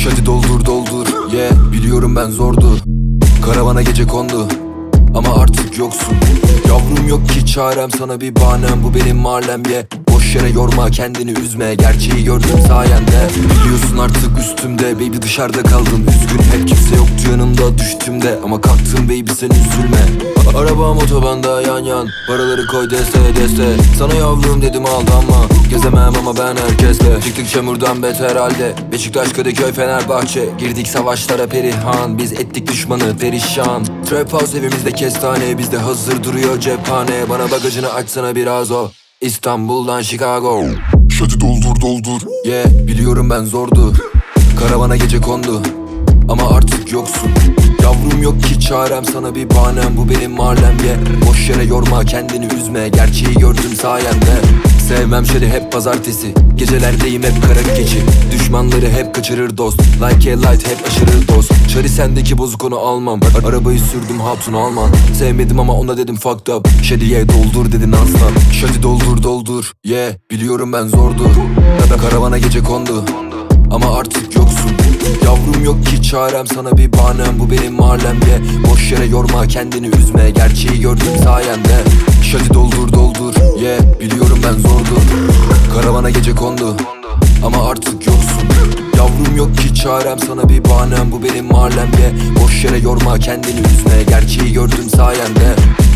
Hadi doldur doldur, yeah. Biliyorum ben zordu, karavana gece kondu ama artık yoksun. Yavrum yok ki çarem, sana bir bahanem, bu benim mahallem ye. Boş yere yorma kendini, üzme, gerçeği gördüm sayende. Biliyorsun artık üstümde, baby dışarıda kaldım üzgün. Hep kimse yoktu yanımda düştüğümde, ama kalktım baby sen üzülme. Arabam otobanda yan yan, paraları koy deste deste. Sana yavrum dedim aldanma, gezemem ama ben herkesle. Çıktık çamurdan beter halde, Beşiktaş, Kadıköy, Fenerbahçe. Girdik savaşlara perihan, biz ettik düşmanı perişan. Trap house evimizde kestane, bizde hazır duruyor cephane. Bana bagajını açsana biraz o, İstanbul'dan Chicago. Hadi doldur doldur, Yeah, biliyorum ben zordu, karavana gece kondu ama artık yoksun. Yavrum yok ki çarem, sana bir bahanem, bu benim mahallem ye. Boş yere yorma kendini, üzme, gerçeği gördüm sayende. Sevmem şöyle hep pazartesi, gecelerdeyim hep kara keçi. Düşmanları hep kaçırır dost, like a light hep aşırı dost. Çari sendeki bozuk onu almam, arabayı sürdüm hatun alman. Sevmedim ama ona dedim fucked up, şadiye doldur dedin aslan. Şadi doldur doldur, yeah. Biliyorum ben zordu, karavana gece kondu ama artık yoksun. Yavrum yok ki çarem, sana bir bahanem, bu benim mahallem ye. Boş yere yorma kendini, üzme, gerçeği gördüm sayende. Hadi doldur doldur, yeah. Biliyorum ben zordu, karavana gece kondu ama artık yoksun. Yavrum yok ki çarem, sana bir bahanem, bu benim mahallem ye. Boş yere yorma kendini, üzme, gerçeği gördüm sayende.